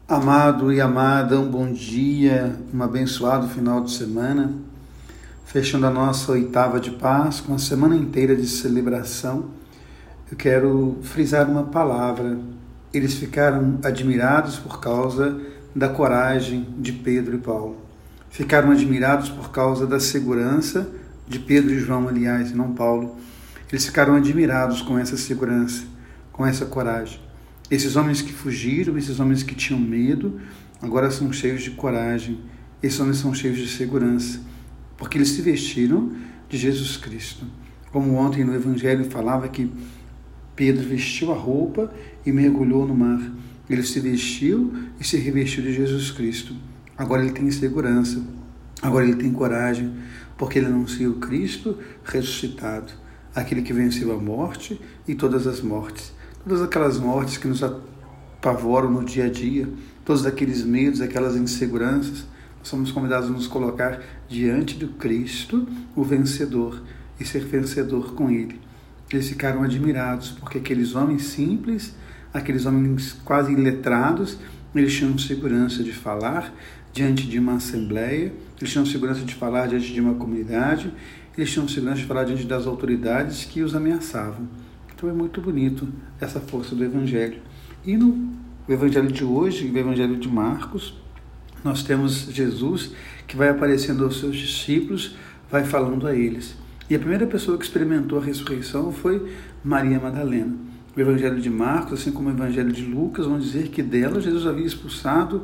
Amado e amada, um bom dia, um abençoado final de semana, fechando a nossa oitava de Páscoa, uma semana inteira de celebração. Eu quero frisar uma palavra. Eles ficaram admirados por causa da coragem de Pedro e Paulo. Ficaram admirados por causa da segurança de Pedro e João, aliás, não Paulo. Eles ficaram admirados com essa segurança, com essa coragem. Esses homens que fugiram, esses homens que tinham medo, agora são cheios de coragem. Esses homens são cheios de segurança, porque eles se vestiram de Jesus Cristo. Como ontem no Evangelho falava que Pedro vestiu a roupa e mergulhou no mar. Ele se vestiu e se revestiu de Jesus Cristo. Agora ele tem segurança, agora ele tem coragem, porque ele anuncia o Cristo ressuscitado, aquele que venceu a morte e todas as mortes. Todas aquelas mortes que nos apavoram no dia a dia, todos aqueles medos, aquelas inseguranças, nós somos convidados a nos colocar diante do Cristo, o vencedor, e ser vencedor com Ele. Eles ficaram admirados, porque aqueles homens simples, aqueles homens quase iletrados, eles tinham segurança de falar diante de uma assembleia, eles tinham segurança de falar diante de uma comunidade, eles tinham segurança de falar diante das autoridades que os ameaçavam. Então é muito bonito essa força do Evangelho. E no Evangelho de hoje, no Evangelho de Marcos, nós temos Jesus que vai aparecendo aos seus discípulos, vai falando a eles. E a primeira pessoa que experimentou a ressurreição foi Maria Madalena. O Evangelho de Marcos, assim como o Evangelho de Lucas, vão dizer que dela Jesus havia expulsado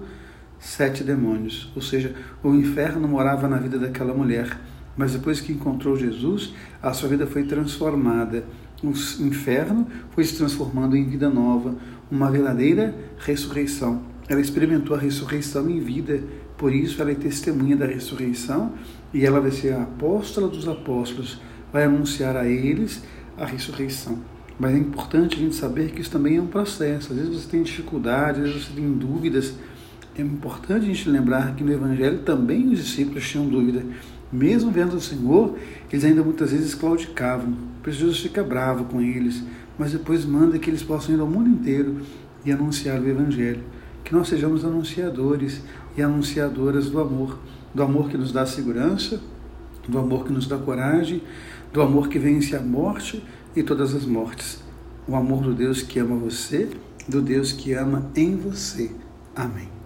7 demônios. Ou seja, o inferno morava na vida daquela mulher. Mas depois que encontrou Jesus, a sua vida foi transformada. O inferno foi se transformando em vida nova, uma verdadeira ressurreição. Ela experimentou a ressurreição em vida, por isso ela é testemunha da ressurreição e ela vai ser a apóstola dos apóstolos, vai anunciar a eles a ressurreição. Mas é importante a gente saber que isso também é um processo. Às vezes você tem dificuldades, às vezes você tem dúvidas. É importante a gente lembrar que no Evangelho também os discípulos tinham dúvida. Mesmo vendo o Senhor, eles ainda muitas vezes claudicavam. Por isso Jesus fica bravo com eles, mas depois manda que eles possam ir ao mundo inteiro e anunciar o Evangelho. Que nós sejamos anunciadores e anunciadoras do amor que nos dá segurança, do amor que nos dá coragem, do amor que vence a morte e todas as mortes. O amor do Deus que ama você, do Deus que ama em você. Amém.